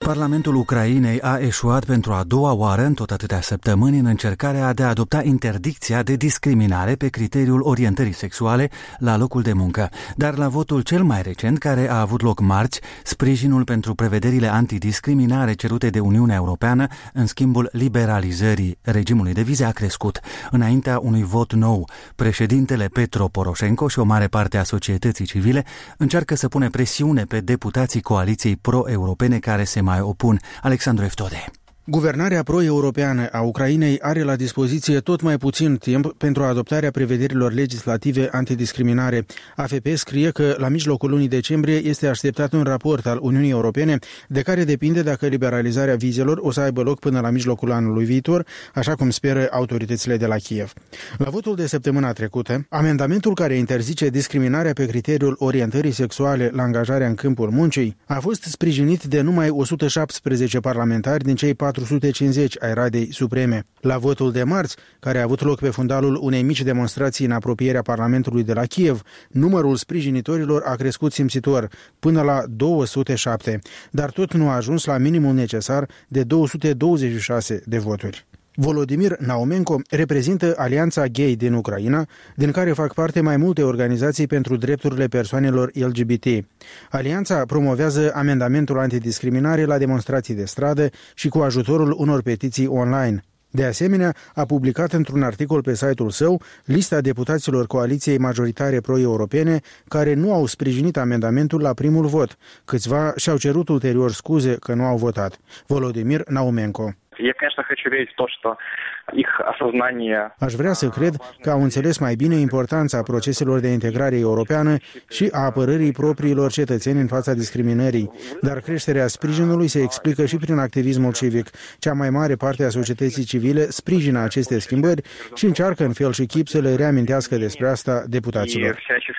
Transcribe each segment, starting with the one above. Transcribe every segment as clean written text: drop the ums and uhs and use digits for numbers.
Parlamentul Ucrainei a eșuat pentru a doua oară în tot atâtea săptămâni în încercarea de a adopta interdicția de discriminare pe criteriul orientării sexuale la locul de muncă. Dar la votul cel mai recent, care a avut loc marți, sprijinul pentru prevederile antidiscriminare cerute de Uniunea Europeană în schimbul liberalizării regimului de vize a crescut. Înaintea unui vot nou, președintele Petro Poroșenko și o mare parte a societății civile încearcă să pune presiune pe deputații coaliției pro-europene care se mai opun. Alexandru Eftode. Guvernarea pro-europeană a Ucrainei are la dispoziție tot mai puțin timp pentru adoptarea prevederilor legislative antidiscriminare. AFP scrie că la mijlocul lunii decembrie este așteptat un raport al Uniunii Europene de care depinde dacă liberalizarea vizelor o să aibă loc până la mijlocul anului viitor, așa cum speră autoritățile de la Kiev. La votul de săptămâna trecută, amendamentul care interzice discriminarea pe criteriul orientării sexuale la angajarea în câmpul muncii a fost sprijinit de numai 117 parlamentari din cei 450 ai Radei Supreme. La votul de marți, care a avut loc pe fundalul unei mici demonstrații în apropierea Parlamentului de la Kiev, numărul sprijinitorilor a crescut simțitor, până la 207, dar tot nu a ajuns la minimul necesar de 226 de voturi. Volodymyr Naumenko reprezintă Alianța Gay din Ucraina, din care fac parte mai multe organizații pentru drepturile persoanelor LGBT. Alianța promovează amendamentul antidiscriminare la demonstrații de stradă și cu ajutorul unor petiții online. De asemenea, a publicat într-un articol pe site-ul său lista deputaților coaliției majoritare pro-europene care nu au sprijinit amendamentul la primul vot. Câțiva și-au cerut ulterior scuze că nu au votat. Volodymyr Naumenko. Aș vrea să cred că au înțeles mai bine importanța proceselor de integrare europeană și a apărării propriilor cetățeni în fața discriminării, dar creșterea sprijinului se explică și prin activismul civic. Cea mai mare parte a societății civile sprijină aceste schimbări și încearcă în fel și chip să le reamintească despre asta deputaților.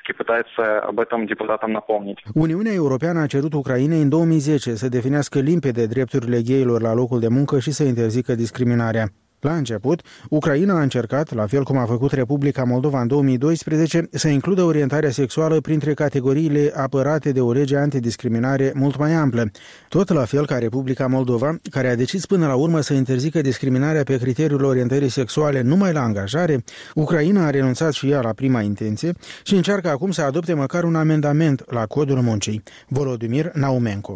Uniunea Europeană a cerut Ucrainei în 2010 să definească limpede drepturile gayilor la locul de muncă și să interzică discriminarea. La început, Ucraina a încercat, la fel cum a făcut Republica Moldova în 2012, să includă orientarea sexuală printre categoriile apărate de o lege antidiscriminare mult mai amplă. Tot la fel ca Republica Moldova, care a decis până la urmă să interzică discriminarea pe criteriul orientării sexuale numai la angajare, Ucraina a renunțat și ea la prima intenție și încearcă acum să adopte măcar un amendament la Codul Muncii. Volodymyr Naumenko.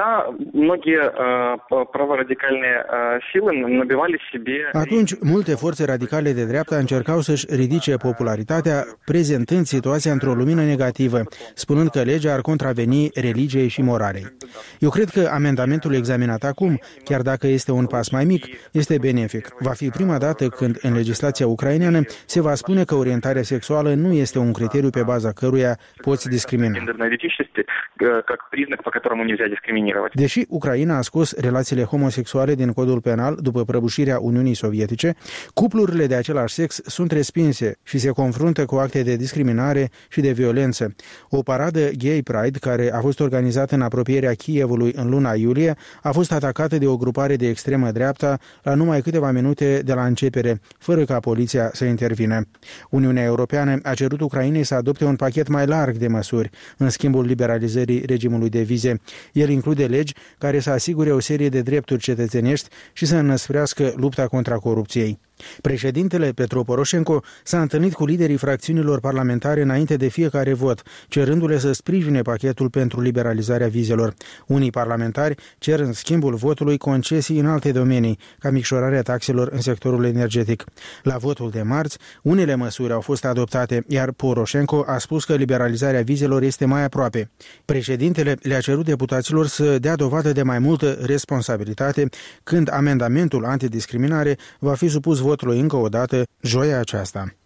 Atunci, multe forțe radicale de dreapta încercau să-și ridice popularitatea, prezentând situația într-o lumină negativă, spunând că legea ar contraveni religiei și moralei. Eu cred că amendamentul examinat acum, chiar dacă este un pas mai mic, este benefic. Va fi prima dată când în legislația ucraineană se va spune că orientarea sexuală nu este un criteriu pe baza căruia poți discrimina. Deși Ucraina a scos relațiile homosexuale din codul penal după prăbușirea Uniunii Sovietice, cuplurile de același sex sunt respinse și se confruntă cu acte de discriminare și de violență. O paradă Gay Pride, care a fost organizată în apropierea Kievului în luna iulie, a fost atacată de o grupare de extremă dreapta la numai câteva minute de la începere, fără ca poliția să intervină. Uniunea Europeană a cerut Ucrainei să adopte un pachet mai larg de măsuri în schimbul liberalizării regimului de vize. El include legi care să asigure o serie de drepturi cetățenești și să înăsprească lupta contra corupției. Președintele Petro Poroșenko s-a întâlnit cu liderii fracțiunilor parlamentare înainte de fiecare vot, cerându-le să sprijine pachetul pentru liberalizarea vizelor. Unii parlamentari cer în schimbul votului concesii în alte domenii, ca micșorarea taxelor în sectorul energetic. La votul de marți, unele măsuri au fost adoptate, iar Poroșenko a spus că liberalizarea vizelor este mai aproape. Președintele le-a cerut deputaților să dea dovadă de mai multă responsabilitate când amendamentul antidiscriminare va fi supus votului încă o dată joia aceasta.